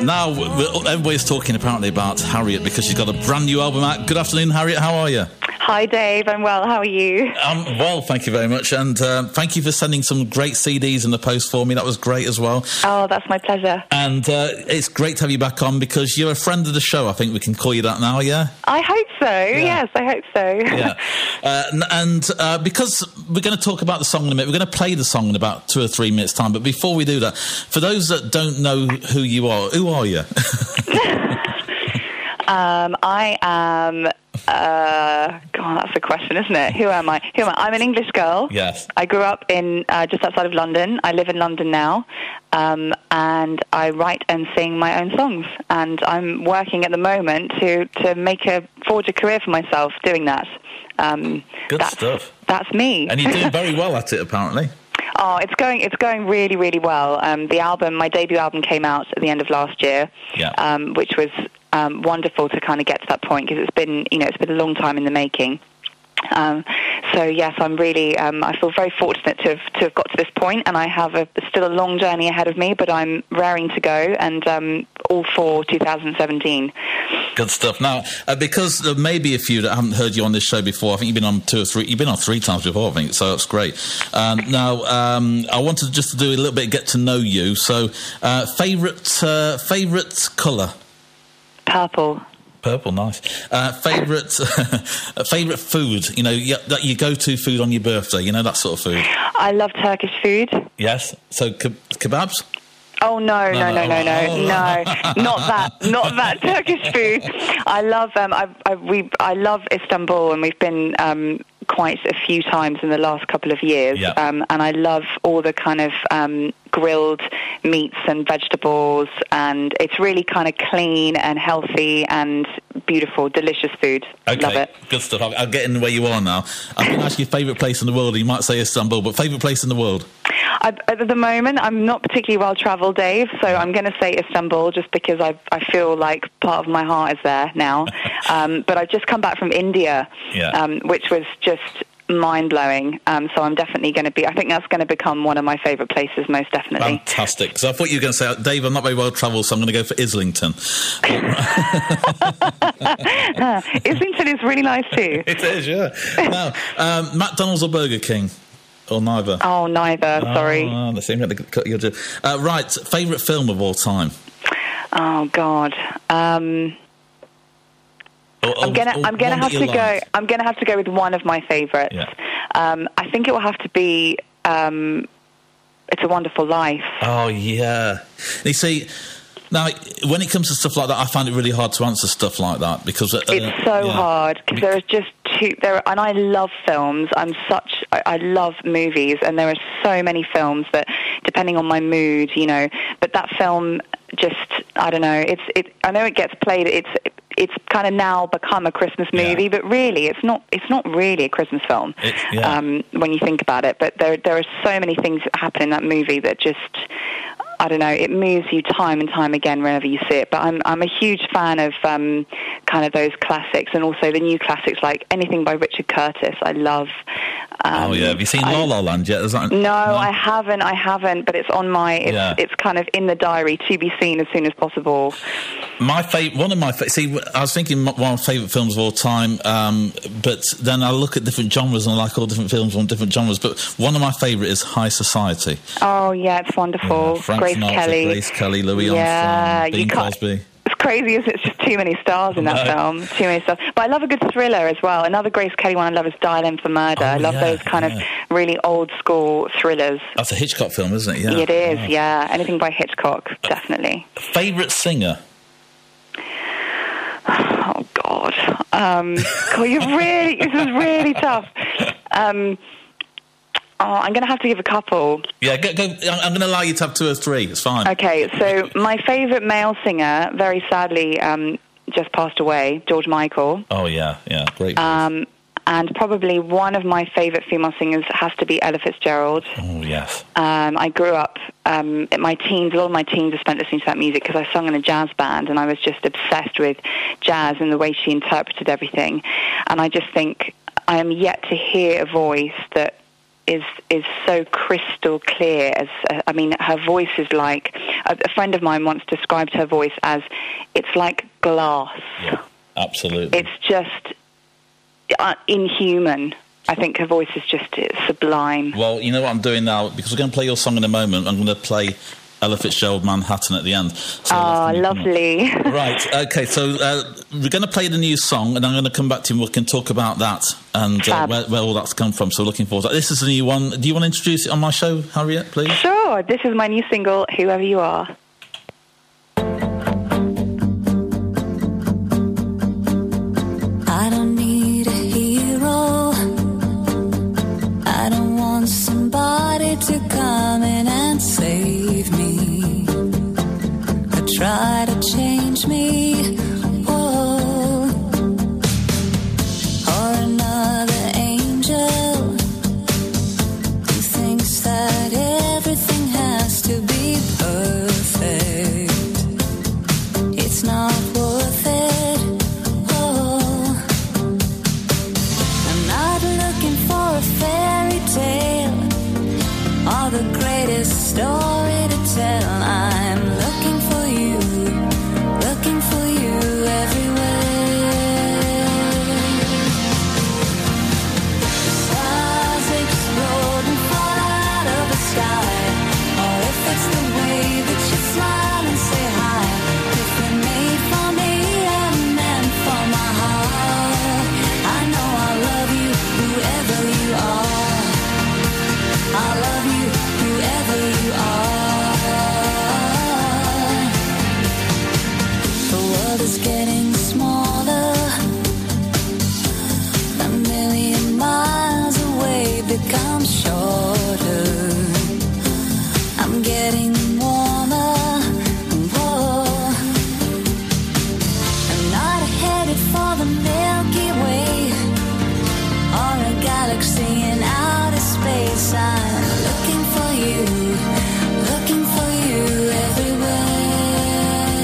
Now, everybody's talking apparently about Harriet because she's got a brand new album out. Good afternoon, Harriet. How are you? Hi, Dave. I'm well. How are you? Well, thank you very much. And thank you for sending some great CDs in the post for me. That was great as well. Oh, that's my pleasure. And it's great to have you back on because you're a friend of the show. I think we can call you that now, yeah? I hope so. Yeah. Yes, I hope so. Yeah. Because we're going to talk about the song in a minute. We're going to play the song in about 2 or 3 minutes' time. But before we do that, for those that don't know who you are, who are you? I am... God, that's a question, isn't it? Who am I? I'm an English girl. Yes. I grew up in just outside of London. I live in London now, and I write and sing my own songs. And I'm working at the moment to forge a career for myself doing that. Good stuff. That's me. And you're doing very well at it, apparently. Oh, it's going really, really well. My debut album came out at the end of last year, which was wonderful to kind of get to that point because it's been a long time in the making. So yes, I'm really, I feel very fortunate to have got to this point, and I have still a long journey ahead of me, but I'm raring to go, and all for 2017. Good stuff. Now, because there may be a few that haven't heard you on this show before, I think you've been on 2 or 3. You've been on 3 times before, I think, so that's great. Now, I wanted just to do a little bit of get to know you. So, favourite colour? Purple. Purple, nice. Favourite food? You know, your go-to food on your birthday. You know, that sort of food. I love Turkish food. Yes. So kebabs. Oh no, not that Turkish food. I love I love Istanbul, and we've been quite a few times in the last couple of years. Yeah. And I love all the kind of grilled meats and vegetables, and it's really kind of clean and healthy and beautiful, delicious food. Okay, love it. Good stuff. I'll get in where you are now. I'm going to ask you favourite place in the world. You might say Istanbul, but favourite place in the world? At the moment, I'm not particularly well travelled, Dave, so I'm going to say Istanbul just because I feel like part of my heart is there now. But I've just come back from India, which was just mind-blowing. So I'm definitely going to be... I think that's going to become one of my favourite places, most definitely. Fantastic. Because I thought you were going to say, Dave, I'm not very well travelled, so I'm going to go for Islington. Islington is really nice too. It is, yeah. Now, McDonald's or Burger King? Or neither? Oh, neither, sorry. They seem to cut your job. Right, favourite film of all time? Oh, God. I'm gonna have to go with one of my favourites. Yeah. I think it will have to be It's a Wonderful Life. Oh yeah. You see, now when it comes to stuff like that, I find it really hard to answer stuff like that because it's so hard because there is just and I love films. I love movies, and there are so many films that, depending on my mood, but that film just, I don't know. I know it gets played. It's kind of now become a Christmas movie, but really, it's not really a Christmas film when you think about it. But there are so many things that happen in that movie that just, I don't know, it moves you time and time again whenever you see it. But I'm a huge fan of kind of those classics, and also the new classics like anything by Richard Curtis. I love. Have you seen La La Land yet? No, I haven't. But it's on my. It's kind of in the diary to be seen as soon as possible. One of my see, I was thinking one of my favourite films of all time, but then I look at different genres and I like all different films on different genres. But one of my favourite is High Society. Oh yeah, it's wonderful. Frank Grace Sinatra, Kelly, Louis Armstrong, Bing Crosby. It's crazy, isn't it? It's just too many stars in that film. Too many stars. But I love a good thriller as well. Another Grace Kelly one I love is Dial M for Murder. I love those kind of really old school thrillers. That's a Hitchcock film, isn't it? Yeah. It is, yeah. Anything by Hitchcock, definitely. Favourite singer? Oh God. This is really tough. I'm going to have to give a couple. Yeah, go. I'm going to allow you to have 2 or 3. It's fine. Okay, so my favourite male singer, very sadly, just passed away, George Michael. Oh, yeah, great. And probably one of my favourite female singers has to be Ella Fitzgerald. Oh, yes. I grew up, at my teens, a lot of my teens I spent listening to that music because I sung in a jazz band, and I was just obsessed with jazz and the way she interpreted everything. And I just think I am yet to hear a voice that is so crystal clear. Her voice is like a friend of mine once described her voice as, it's like glass. Yeah, absolutely. It's just inhuman. I think her voice is just sublime. Well, you know what I'm doing now? Because we're going to play your song in a moment, I'm going to play Ella Fitzgerald, Manhattan at the end. So lovely. Right, okay, so we're going to play the new song, and I'm going to come back to you and we can talk about that and where all that's come from, so looking forward to that. This is a new one. Do you want to introduce it on my show, Harriet, please? Sure, this is my new single, Whoever You Are. I don't need a hero. I don't want somebody to come in and save me, or try to change me, or another angel who thinks that everything has to be perfect. It's not worth it. I'm not looking for a fairy tale or the greatest story to tell. I'm looking for you everywhere. Stars explode and fall out of the sky, or if it's the way that you smile and say hi. If you're made for me and meant for my heart, I know I'll love you whoever you are. I'll love you whoever you are. The world is getting smaller, a million miles away becomes shorter. I'm getting warmer, I'm not headed for the Milky Way or a galaxy in outer space. I'm looking for you everywhere.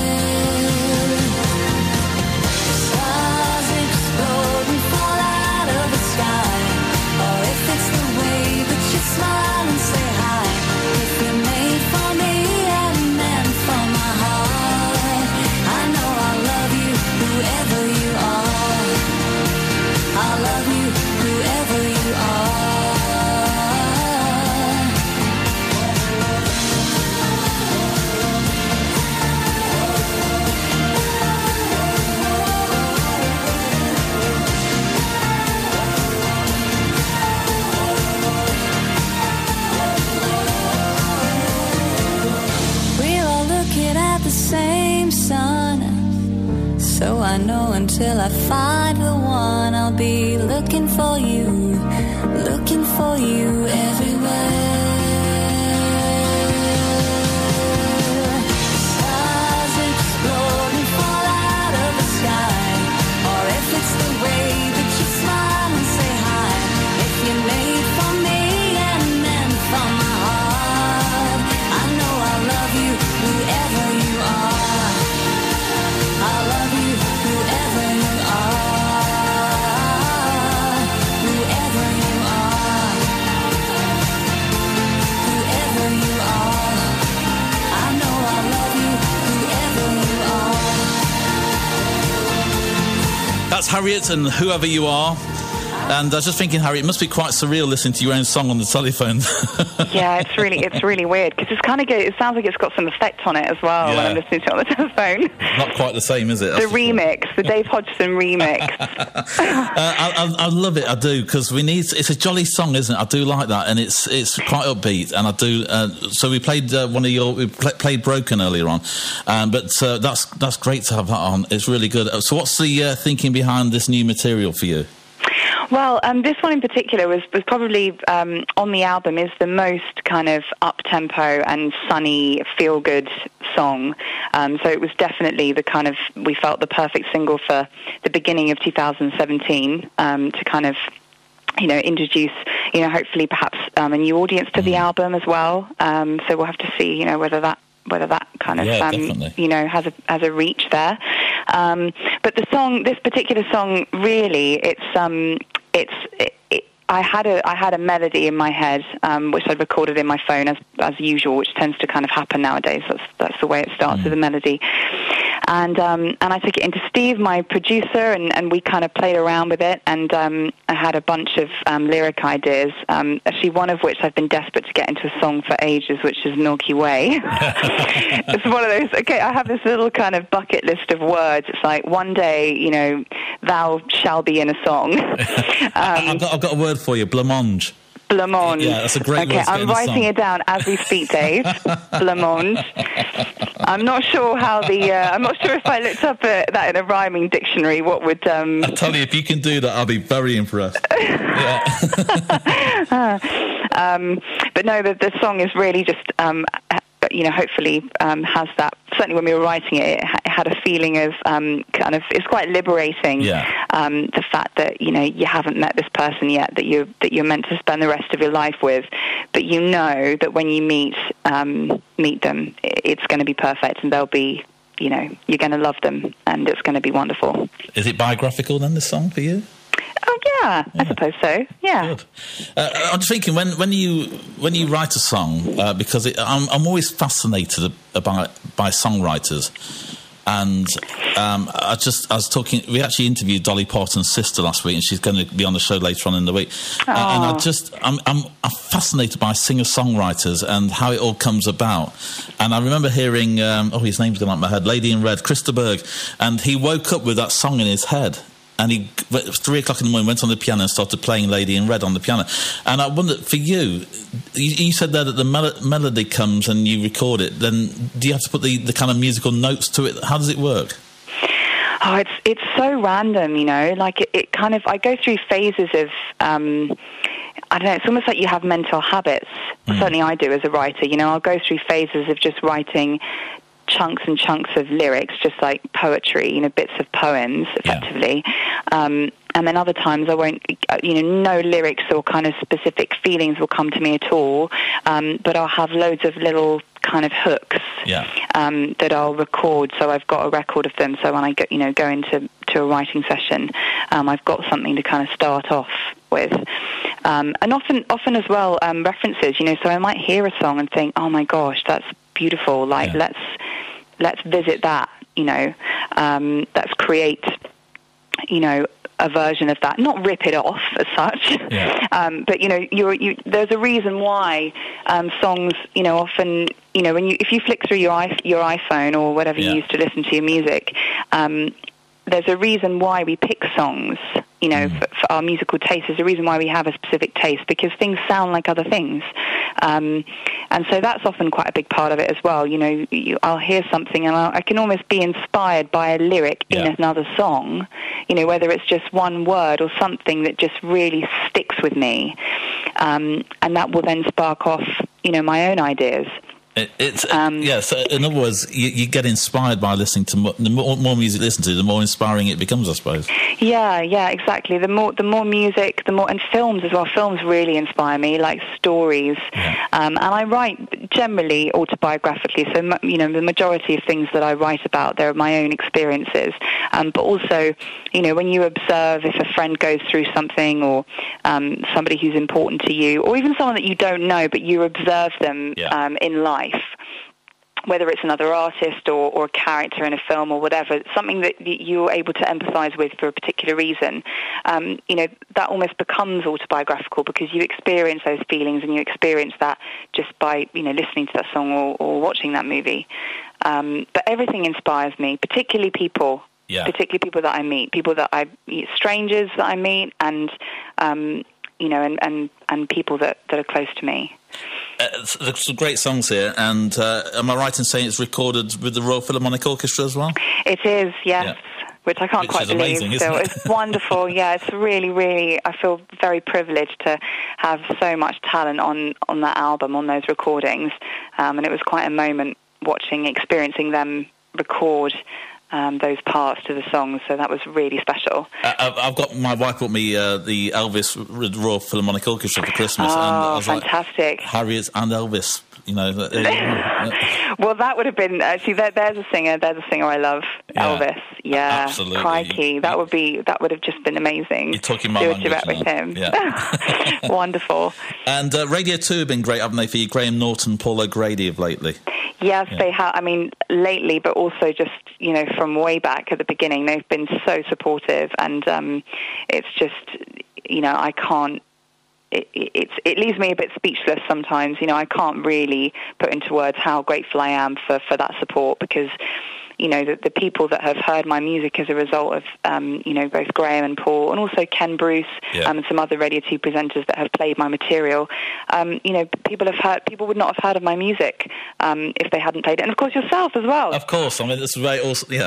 Stars explode and fall out of the sky, or if it's the way that you smile and say hi. If you're made for me and meant for my heart, I know I'll love you whoever you are. I'll love you whoever you are. We're all looking at the same sun, so I know until I find the one, I'll be looking for you everywhere. Stars explode and fall out of the sky, or if it's the way that you smile and say hi. If you're made for me and meant for my heart, I know I'll love you whoever you are. I'll love you whoever you are. Whoever you are. Whoever you are. I know I'll love you whoever you are. That's Harriet and Whoever You Are. And I was just thinking, Harry, it must be quite surreal listening to your own song on the telephone. Yeah, it's really weird because it sounds like it's got some effect on it as well when I'm listening to it on the telephone. Not quite the same, is it? The remix, the Dave Hodgson remix. I love it, I do, because it's a jolly song, isn't it? I do like that, and it's quite upbeat, and I do. So we played played Broken earlier on, but that's great to have that on. It's really good. So what's the thinking behind this new material for you? Well, this one in particular was probably on the album is the most kind of up-tempo and sunny, feel-good song. So it was definitely the kind of, we felt the perfect single for the beginning of 2017 to kind of, introduce, hopefully perhaps a new audience to the album as well. So we'll have to see, whether that kind of, has a reach there. But this particular song, really, I I had a melody in my head, which I'd recorded in my phone as usual, which tends to kind of happen nowadays. That's the way it starts, with a melody. And I took it into Steve, my producer, and we kind of played around with it. And I had a bunch of lyric ideas, actually one of which I've been desperate to get into a song for ages, which is Milky Way. It's one of those, okay, I have this little kind of bucket list of words. It's like, one day, you know, thou shall be in a song. I've got a word for you, blancmange. Blancmange. Yeah, that's a great word. Okay, I'm writing it down as we speak, Dave. Blancmange. I'm not sure I'm not sure if I looked up that in a rhyming dictionary, what would... I tell you, if you can do that, I'll be very impressed. Yeah. But no, the song is really just... you know, hopefully has that. Certainly, when we were writing it, it had a feeling of kind of. It's quite liberating. Yeah. The fact that, you know, you haven't met this person yet that you're meant to spend the rest of your life with, but you know that when you meet them, it's going to be perfect, and they'll be, you know, you're going to love them, and it's going to be wonderful. Is it biographical then, this song for you? Oh yeah, I suppose so. Yeah. Good. I'm just thinking when you write a song, because I'm always fascinated by songwriters, and I was talking. We actually interviewed Dolly Parton's sister last week, and she's going to be on the show later on in the week. And I'm fascinated by singer-songwriters and how it all comes about. And I remember hearing, his name's gone out my head, Lady in Red, Chris de Burgh, and he woke up with that song in his head. And it was 3 o'clock in the morning, went on the piano and started playing Lady in Red on the piano. And I wonder, for you said there that the melody comes and you record it, then do you have to put the kind of musical notes to it? How does it work? Oh, it's so random, you know, like it kind of, I go through phases of, I don't know, it's almost like you have mental habits. Certainly I do as a writer, you know, I'll go through phases of just writing chunks and chunks of lyrics, just like poetry, you know, bits of poems, effectively. Yeah. And then other times I won't, you know, no lyrics or kind of specific feelings will come to me at all, but I'll have loads of little kind of hooks that I'll record. So I've got a record of them. So when I go into a writing session, I've got something to kind of start off with. And often as well, references, you know, so I might hear a song and think, oh my gosh, that's beautiful. Like, let's visit that, you know, let's create, you know, a version of that, not rip it off as such. But you know, there's a reason why songs, you know, often, you know, if you flick through your iPhone or whatever you use to listen to your music, there's a reason why we pick songs, you know, for our musical taste. There's a reason why we have a specific taste, because things sound like other things. And so that's often quite a big part of it as well. You know, I'll hear something and I can almost be inspired by a lyric in another song, you know, whether it's just one word or something that just really sticks with me. And that will then spark off, you know, my own ideas. So in other words, you get inspired by listening to the more music you listen to, the more inspiring it becomes, I suppose. Yeah, exactly. The more music, and films as well. Films really inspire me, like stories. And I write generally autobiographically, so you know, the majority of things that I write about, they're my own experiences. But also, you know, when you observe if a friend goes through something, or somebody who's important to you, or even someone that you don't know, but you observe them in life, whether it's another artist or a character in a film or whatever, something that you're able to empathise with for a particular reason, you know, that almost becomes autobiographical, because you experience those feelings and you experience that just by, you know, listening to that song or watching that movie. But everything inspires me, particularly people. Particularly people that I meet, strangers that I meet, and you know, and people that are close to me. There's some great songs here, and am I right in saying it's recorded with the Royal Philharmonic Orchestra as well? It is, yes. Which I can't quite believe. Amazing, so it's wonderful. Yeah, it's really, really. I feel very privileged to have so much talent on that album, on those recordings, and it was quite a moment experiencing them record those parts to the songs, so that was really special. I've got, my wife bought me the Elvis Royal Philharmonic Orchestra for Christmas. Oh, and I was fantastic. like, Harriet and Elvis, you know. Well, that would have been actually. There's a singer. There's a singer I love, Yeah. Elvis. Yeah, Absolutely. crikey, that would have just been amazing. You're talking my Do a language duet with now. him. Yeah. Wonderful. And Radio 2 have been great, haven't they, for you? Graham Norton, Paul O'Grady of lately. Yes, they have. I mean, lately, but also just from way back at the beginning, they've been so supportive, and it's just I can't. It leaves me a bit speechless sometimes. I can't really put into words how grateful I am for that support, because the people that have heard my music as a result of both Graham and Paul, and also Ken Bruce, and some other Radio 2 presenters that have played my material. People would not have heard of my music if they hadn't played it, and of course yourself as well. Of course, I mean it's very awesome. Yeah.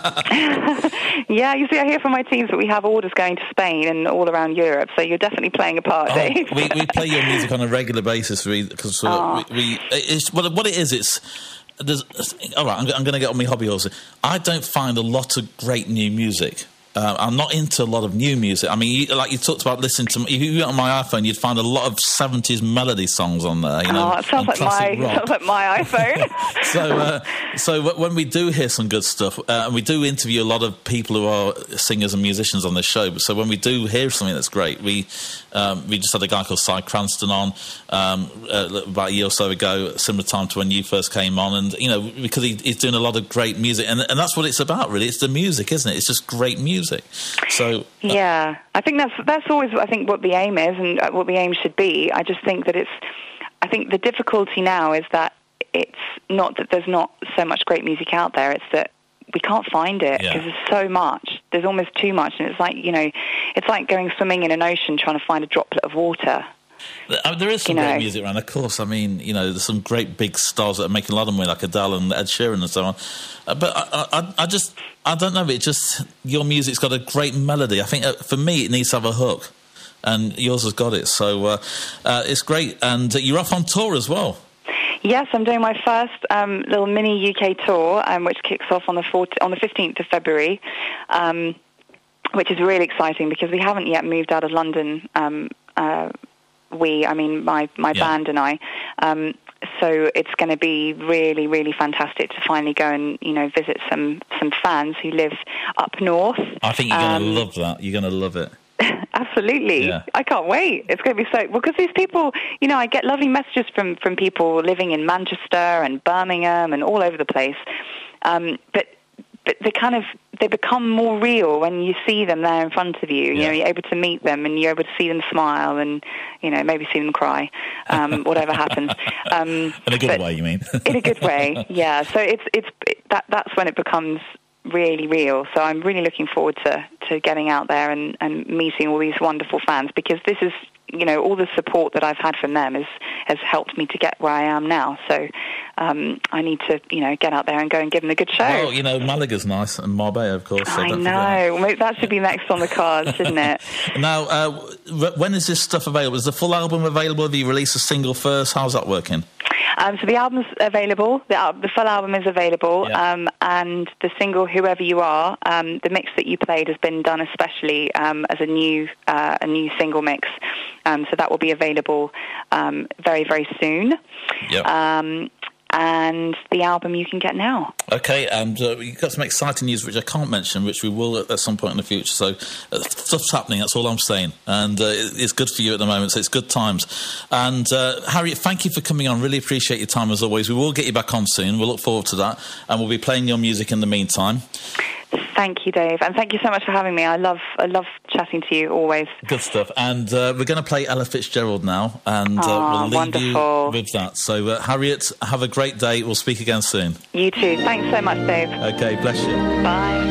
Yeah, you see, I hear from my teams that we have orders going to Spain and all around Europe, so you're definitely playing a part, Dave. we play your music on a regular basis because what it is. All right, I'm going to get on my hobby horse. I don't find a lot of great new music. I'm not into a lot of new music. I mean, you talked about listening to. If you went on my iPhone, you'd find a lot of 70s melody songs on there. It sounds like my iPhone. So when we do hear some good stuff, and we do interview a lot of people who are singers and musicians on this show. So when we do hear something that's great, we just had a guy called Cy Cranston on about a year or so ago, similar time to when you first came on, and because he's doing a lot of great music, and that's what it's about, really. It's the music, isn't it? It's just great music. So yeah, I think that's always what the aim is, and what the aim should be. I just think that I think the difficulty now is that it's not that there's not so much great music out there. It's that we can't find it because there's so much. There's almost too much, and it's like it's like going swimming in an ocean trying to find a droplet of water. There is some great music around, of course. I mean, there's some great big stars that are making a lot of money, like Adele and Ed Sheeran and so on. But I don't know. It just, your music's got a great melody. I think for me, it needs to have a hook, and yours has got it. So it's great. And you're off on tour as well. Yes, I'm doing my first little mini UK tour, which kicks off on the 15th of February, which is really exciting because we haven't yet moved out of London. My band and I. So it's going to be really, really fantastic to finally go and visit some fans who live up north. I think you're going to love that. You're going to love it. Absolutely. Yeah. I can't wait. It's going to be so... Because these people, I get lovely messages from people living in Manchester and Birmingham and all over the place. But they become more real when you see them there in front of you. You're able to meet them and you're able to see them smile and, maybe see them cry, whatever happens. In a good way, you mean? In a good way, yeah. So that's when it becomes really real. So I'm really looking forward to getting out there and meeting all these wonderful fans, because this is, all the support that I've had from them has helped me to get where I am now. So I need to, get out there and go and give them a good show. Well, Malaga's nice, and Marbella, of course. So I know. That should be next on the cards, shouldn't it? Now, when is this stuff available? Is the full album available? Have you released a single first? How's that working? So the album's available. The full album is available, and the single "Whoever You Are," the mix that you played has been done especially as a new single mix. So that will be available very, very soon. Yep. And the album you can get now. Okay, and you've got some exciting news which I can't mention, which we will at some point in the future. So stuff's happening, that's all I'm saying. And it's good for you at the moment, so it's good times. And Harriet, thank you for coming on. Really appreciate your time as always. We will get you back on soon. We'll look forward to that. And we'll be playing your music in the meantime. Thank you, Dave, and thank you so much for having me. I love chatting to you always. Good stuff. And we're going to play Ella Fitzgerald now, and we'll leave you with that. So, Harriet, have a great day. We'll speak again soon. You too. Thanks so much, Dave. Okay, bless you. Bye.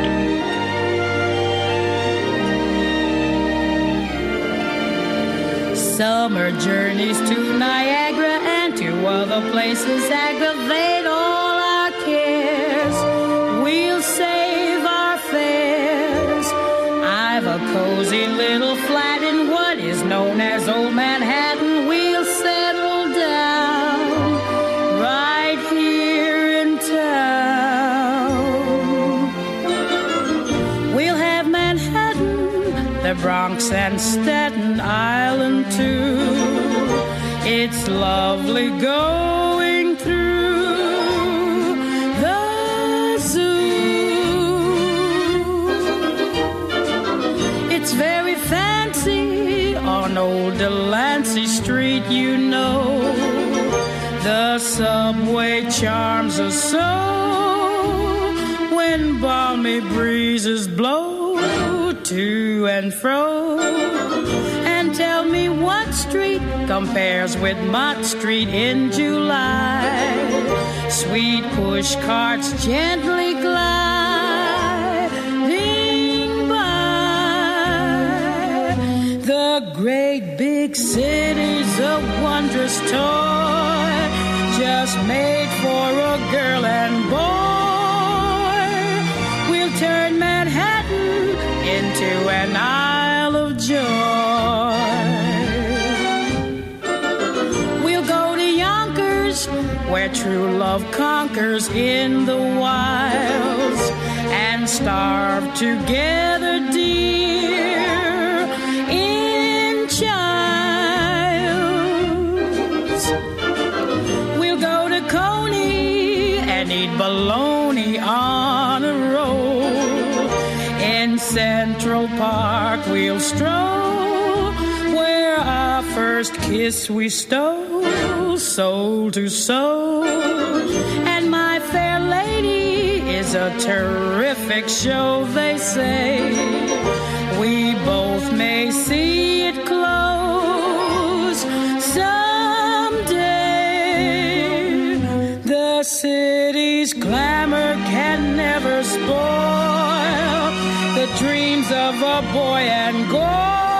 Summer journeys to Niagara and to other places aggravate all our cares. We'll save our fares. I've a cozy little flat in what is known as Old Manhattan. We'll settle down right here in town. We'll have Manhattan, the Bronx and Staten Island too. It's lovely going through. Delancey Street, you know. The subway charms us so when balmy breezes blow to and fro. And tell me what street compares with Mott Street in July. Sweet push carts gently gliding by. The great big city's a wondrous toy, just made for a girl and boy. We'll turn Manhattan into an Isle of Joy. We'll go to Yonkers, where true love conquers in the wilds, and starve together, dear, in childs. We'll go to Coney and eat bologna on a roll. In Central Park we'll stroll, where our first kiss we stole, soul to soul. And My Fair Lady is a terrific show, they say. We both may see it close someday. The city's glamour can never spoil the dreams of a boy and girl.